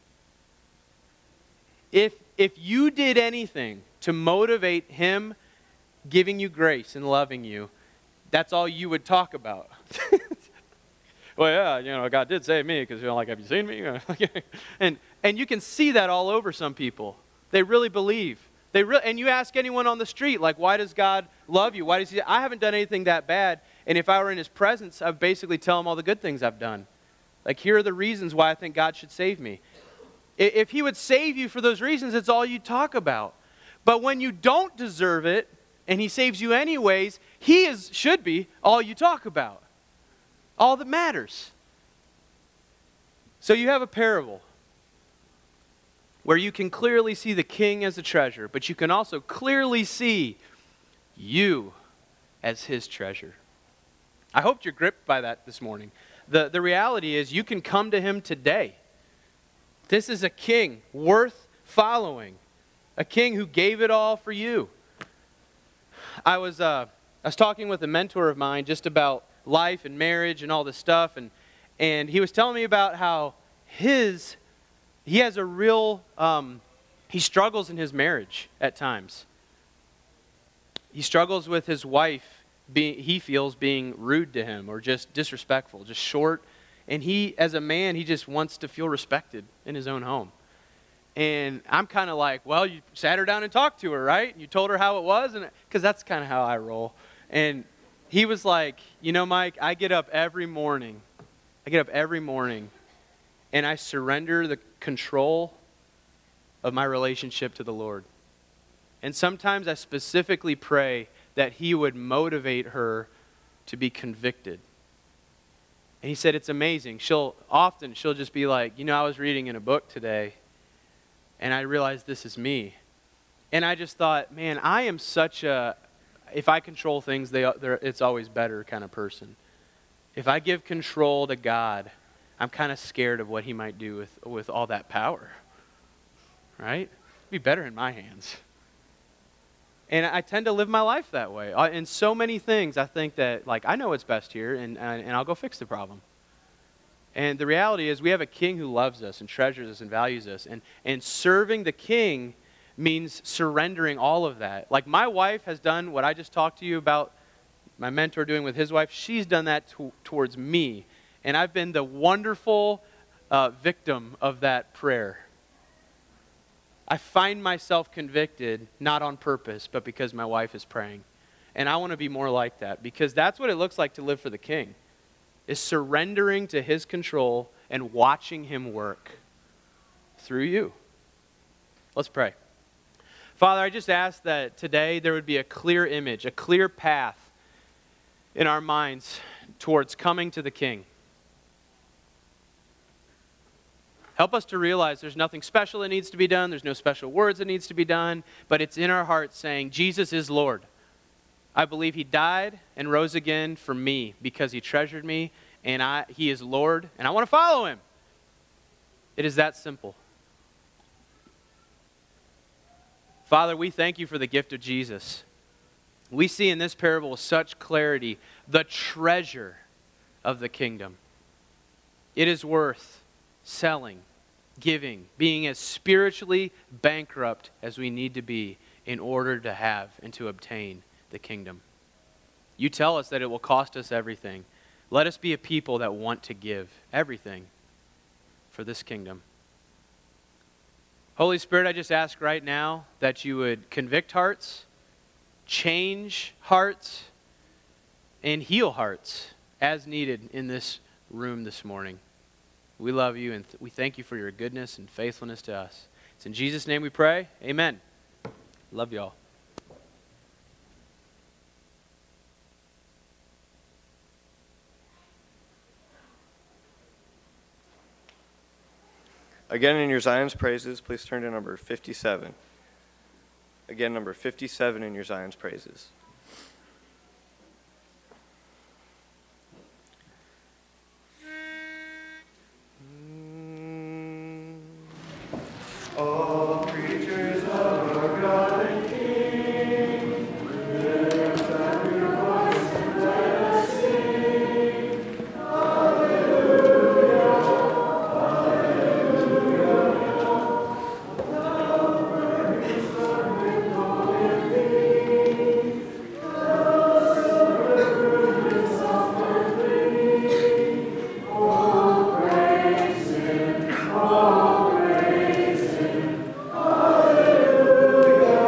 If, if you did anything to motivate him giving you grace and loving you, that's all you would talk about. Well, yeah, you know, God did save me because, you know, like, have you seen me? and and you can see that all over some people. They really believe. They re- and you ask anyone on the street, like, why does God love you? Why does he? I haven't done anything that bad. And if I were in his presence, I'd basically tell him all the good things I've done. Like, here are the reasons why I think God should save me. If he would save you for those reasons, it's all you talk about. But when you don't deserve it, and he saves you anyways, he is should be all you talk about. All that matters. So you have a parable where you can clearly see the king as a treasure, but you can also clearly see you as his treasure. I hope you're gripped by that this morning. The, the reality is you can come to him today. This is a king worth following. A king who gave it all for you. I was, uh, I was talking with a mentor of mine just about life and marriage and all this stuff, and and he was telling me about how his he has a real um, he struggles in his marriage at times. He struggles with his wife being he feels being rude to him or just disrespectful, just short, and he as a man he just wants to feel respected in his own home. And I'm kind of like, well, you sat her down and talked to her, right? And you told her how it was, and because that's kind of how I roll. And he was like, you know, Mike, I get up every morning. I get up every morning and I surrender the control of my relationship to the Lord. And sometimes I specifically pray that he would motivate her to be convicted. And he said, it's amazing. She'll often, she'll just be like, you know, I was reading in a book today and I realized this is me. And I just thought, man, I am such a, if I control things, they, it's always better kind of person. If I give control to God, I'm kind of scared of what he might do with, with all that power. Right? It'd be better in my hands. And I tend to live my life that way. In so many things, I think that, like, I know what's best here, and, and, and I'll go fix the problem. And the reality is we have a king who loves us and treasures us and values us. And, and serving the king means surrendering all of that. Like, my wife has done what I just talked to you about my mentor doing with his wife. She's done that to, towards me. And I've been the wonderful uh, victim of that prayer. I find myself convicted, not on purpose, but because my wife is praying. And I want to be more like that, because that's what it looks like to live for the king, is surrendering to his control and watching him work through you. Let's pray. Father, I just ask that today there would be a clear image, a clear path in our minds towards coming to the king. Help us to realize there's nothing special that needs to be done. There's no special words that needs to be done. But it's in our hearts saying, Jesus is Lord. I believe he died and rose again for me because he treasured me. And I, he is Lord. And I want to follow him. It is that simple. Father, we thank you for the gift of Jesus. We see in this parable with such clarity the treasure of the kingdom. It is worth selling, giving, being as spiritually bankrupt as we need to be in order to have and to obtain the kingdom. You tell us that it will cost us everything. Let us be a people that want to give everything for this kingdom. Holy Spirit, I just ask right now that you would convict hearts, change hearts, and heal hearts as needed in this room this morning. We love you, and th- we thank you for your goodness and faithfulness to us. It's in Jesus' name we pray. Amen. Love y'all. Again, in your Zion's praises, please turn to number fifty-seven. Again, number fifty-seven in your Zion's praises. All creatures of our God and King, lift up your voice and let us sing. Hallelujah, hallelujah. Thou burnest on with glory thee. Thou silver suffered thee. Oh, praise him, oh, praise him. Hallelujah.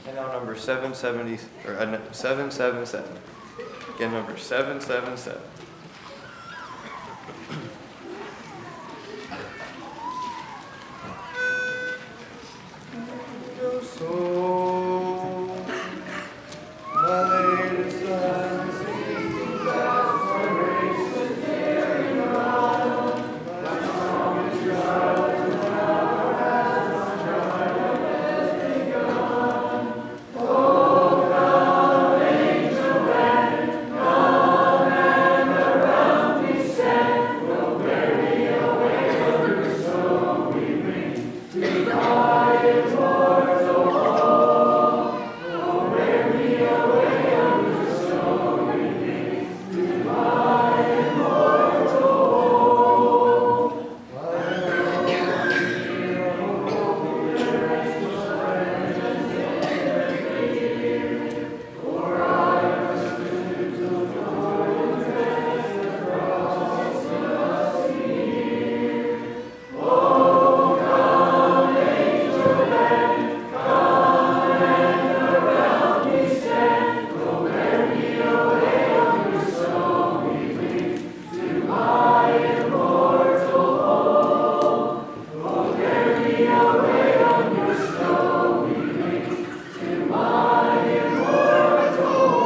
And now number seven seventy, or uh, seven seven seven. Again, number seven seven seven. Your soul, my latest son, singing that my race was carried on, my strongest trials and now has my triumph has begun. Oh, come, angel band, come and around me stand, we'll bear me away on your snowy wings to thy immortal home. Oh, bear me away on your snowy wings to my immortal home. I know the hope that rests friends here, for I must lose the golden threads across the sea. Oh, come, angel band, come and around me stand, oh, bear me away on your snowy wings to my immortal home. Oh, bear me away on your snowy wings to my immortal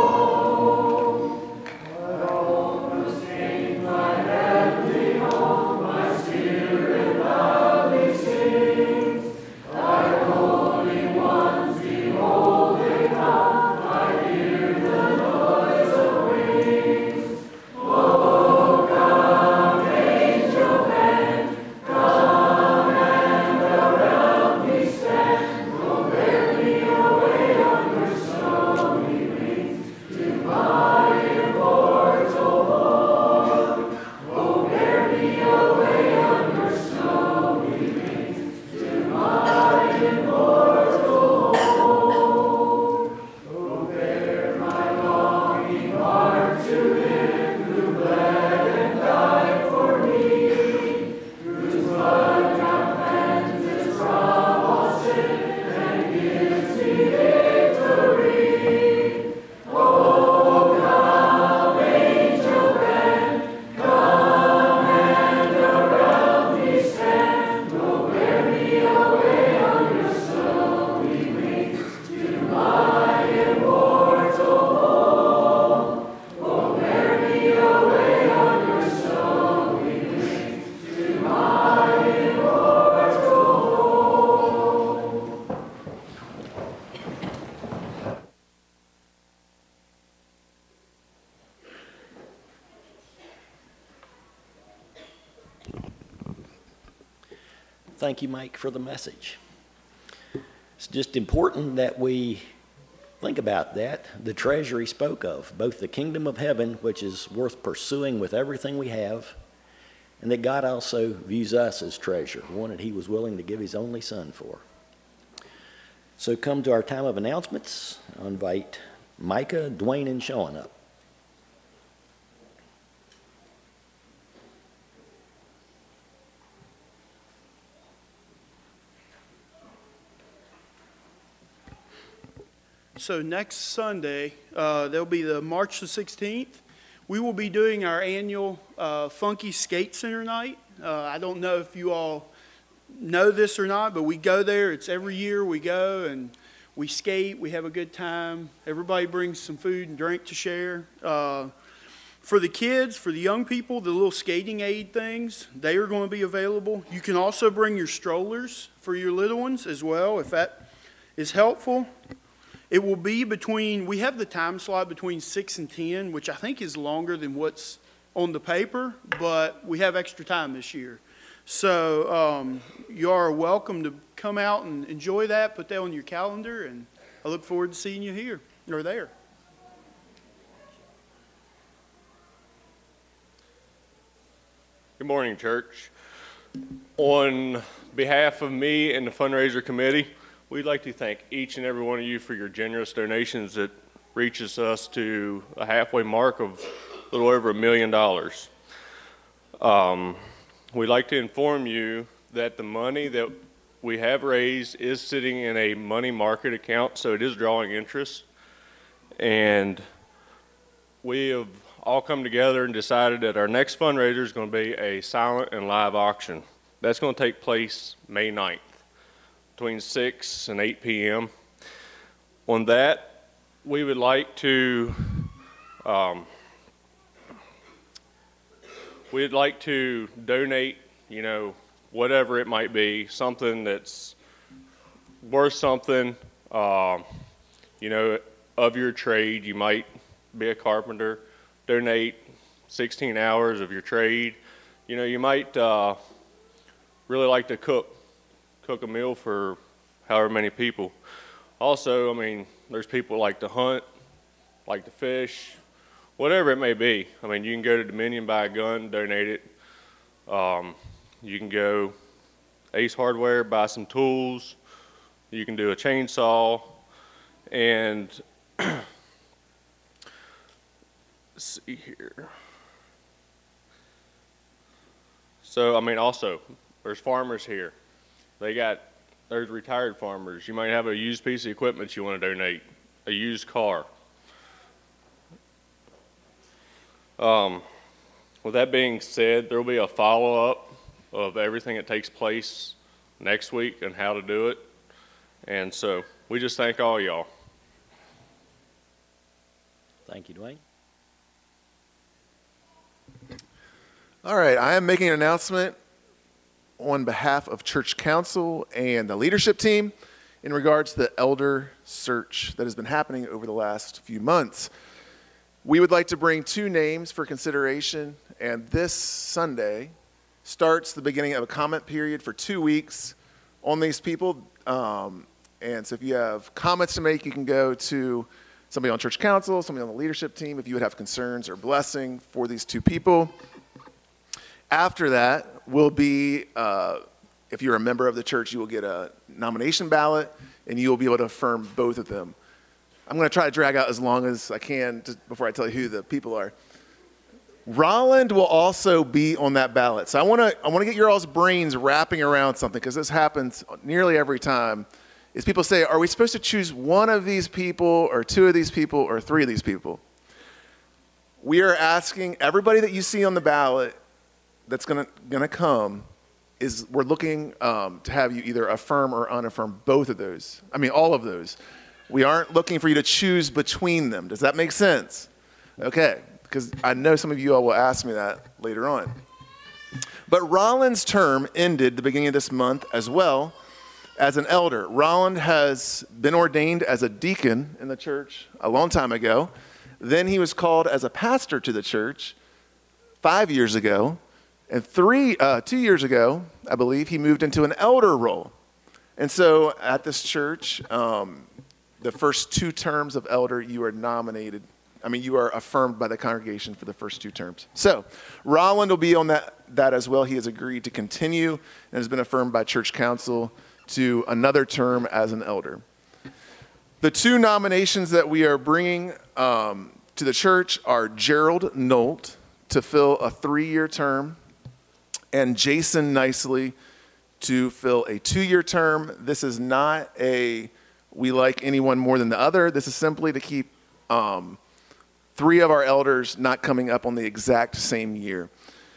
home. I almost gained my heavenly home, my spirit loudly sings. Thy holy ones behold they come, I hear the noise of wings. Oh, come, angel band, come and around me stand, oh, bear me away on your snowy wings to my immortal home. Oh, bear me away on your snowy wings to my immortal home. Oh, bear my longing heart to Him who bled and died for me, whose blood now cleanses from all sin and gives me victory. Oh, come, angel band, come and around me stand, oh, bear me away on your snowy wings to my immortal home. Oh, bear me away on your snowy wings to my immortal home. Thank you, Mike, for the message. It's just important that we think about that, the treasure he spoke of, both the kingdom of heaven, which is worth pursuing with everything we have, and that God also views us as treasure, one that he was willing to give his only son for. So come to our time of announcements. I'll invite Micah, Dwayne, and Sean up. So next Sunday, uh, there'll be the March the sixteenth. We will be doing our annual uh, Funky Skate Center night. Uh, I don't know if you all know this or not, but we go there. It's every year we go and we skate. We have a good time. Everybody brings some food and drink to share. Uh, for the kids, for the young people, the little skating aid things, they are going to be available. You can also bring your strollers for your little ones as well, if that is helpful. It will be between, we have the time slot between six and ten, which I think is longer than what's on the paper, but we have extra time this year. So um, you are welcome to come out and enjoy that, put that on your calendar, and I look forward to seeing you here or there. Good morning, church. On behalf of me and the fundraiser committee, we'd like to thank each and every one of you for your generous donations that reaches us to a halfway mark of a little over a million dollars. Um, we'd like to inform you that the money that we have raised is sitting in a money market account, so it is drawing interest. And we have all come together and decided that our next fundraiser is going to be a silent and live auction. That's going to take place May ninth between six and eight p m On that, we would like to um, we'd like to donate, you know, whatever it might be, something that's worth something, uh, you know, of your trade. You might be a carpenter, donate sixteen hours of your trade. You know, you might uh, really like to cook, cook a meal for however many people. Also, I mean, there's people like to hunt, like to fish, whatever it may be. I mean, you can go to Dominion, buy a gun, donate it. Um, you can go Ace Hardware, buy some tools. You can do a chainsaw. And let's see here. So, I mean, also, there's farmers here. They got, there's retired farmers. You might have a used piece of equipment you want to donate, a used car. Um, with that being said, there will be a follow-up of everything that takes place next week and how to do it. And so we just thank all y'all. Thank you, Dwayne. All right, I am making an announcement on behalf of Church Council and the leadership team in regards to the elder search that has been happening over the last few months. We would like to bring two names for consideration, and this Sunday starts the beginning of a comment period for two weeks on these people. Um, and so if you have comments to make, you can go to somebody on Church Council, somebody on the leadership team, if you would have concerns or blessing for these two people. After that will be, uh, if you're a member of the church, you will get a nomination ballot, and you will be able to affirm both of them. I'm going to try to drag out as long as I can to, before I tell you who the people are. Rolland will also be on that ballot. So I want to I want to get your all's brains wrapping around something, because this happens nearly every time. Is people say, are we supposed to choose one of these people or two of these people or three of these people? We are asking everybody that you see on the ballot that's going to going to come, is we're looking um, to have you either affirm or unaffirm both of those. I mean, all of those. We aren't looking for you to choose between them. Does that make sense? Okay, because I know some of you all will ask me that later on. But Rolland's term ended the beginning of this month as well as an elder. Rolland has been ordained as a deacon in the church a long time ago. Then he was called as a pastor to the church five years ago. And three, uh, two years ago, I believe, he moved into an elder role. And so at this church, um, the first two terms of elder, you are nominated. I mean, you are affirmed by the congregation for the first two terms. So Rolland will be on that, that as well. He has agreed to continue and has been affirmed by Church Council to another term as an elder. The two nominations that we are bringing um, to the church are Gerald Nolt to fill a three-year term, and Jason Nicely to fill a two-year term. This is not a we like anyone more than the other. This is simply to keep um, three of our elders not coming up on the exact same year.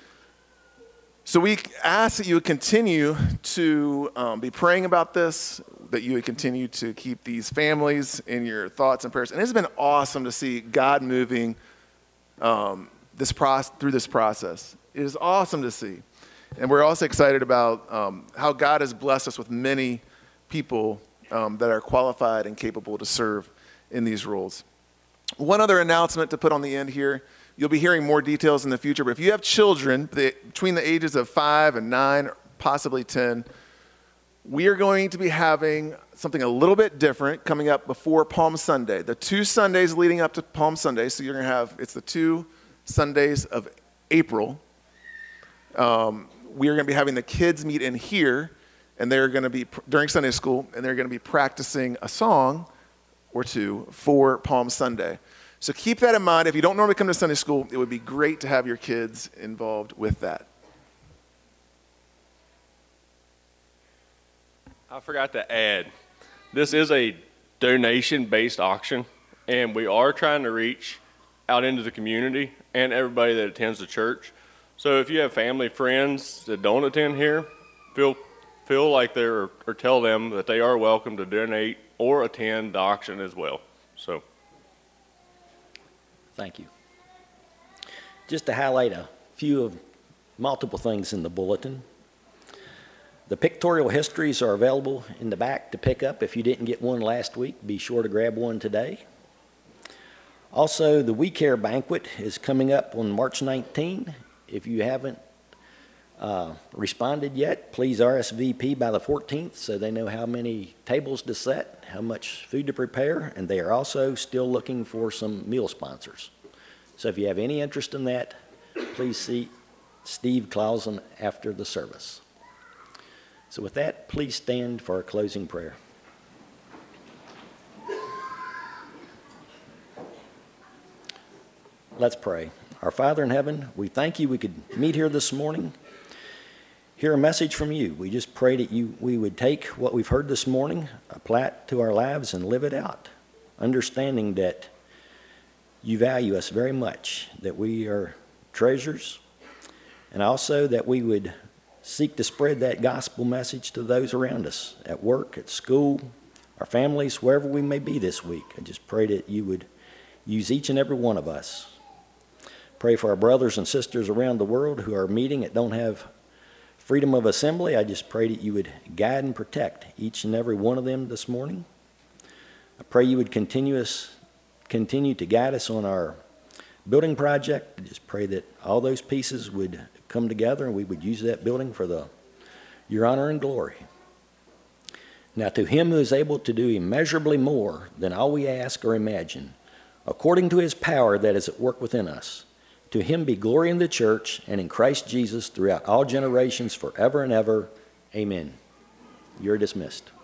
So we ask that you would continue to um, be praying about this, that you would continue to keep these families in your thoughts and prayers. And it's been awesome to see God moving um, this process, through this process. It is awesome to see. And we're also excited about um, how God has blessed us with many people um, that are qualified and capable to serve in these roles. One other announcement to put on the end here. You'll be hearing more details in the future, but if you have children between the ages of five and nine, possibly ten, we are going to be having something a little bit different coming up before Palm Sunday. The two Sundays leading up to Palm Sunday, so you're going to have, it's the two Sundays of April. Um, we are going to be having the kids meet in here, and they're going to be, during Sunday school, and they're going to be practicing a song or two for Palm Sunday. So keep that in mind. If you don't normally come to Sunday school, it would be great to have your kids involved with that. I forgot to add, this is a donation-based auction, and we are trying to reach out into the community and everybody that attends the church. So if you have family, friends that don't attend here, feel feel like they're, or tell them that they are welcome to donate or attend the auction as well. So, Thank you. Just to highlight a few of multiple things in the bulletin. The pictorial histories are available in the back to pick up. If you didn't get one last week, be sure to grab one today. Also, the We Care banquet is coming up on March nineteenth. If you haven't uh, responded yet, please R S V P by the fourteenth so they know how many tables to set, how much food to prepare, and they are also still looking for some meal sponsors. So if you have any interest in that, please see Steve Clausen after the service. So with that, please stand for our closing prayer. Let's pray. Our Father in heaven, we thank you we could meet here this morning, hear a message from you. We just pray that you we would take what we've heard this morning, apply it to our lives, and live it out, understanding that you value us very much, that we are treasures, and also that we would seek to spread that gospel message to those around us, at work, at school, our families, wherever we may be this week. I just pray that you would use each and every one of us. Pray for our brothers and sisters around the world who are meeting that don't have freedom of assembly. I just pray that you would guide and protect each and every one of them this morning. I pray you would continue, us, continue to guide us on our building project. I just pray that all those pieces would come together and we would use that building for the your honor and glory. Now to him who is able to do immeasurably more than all we ask or imagine, according to his power that is at work within us, to him be glory in the church and in Christ Jesus throughout all generations forever and ever. Amen. You're dismissed.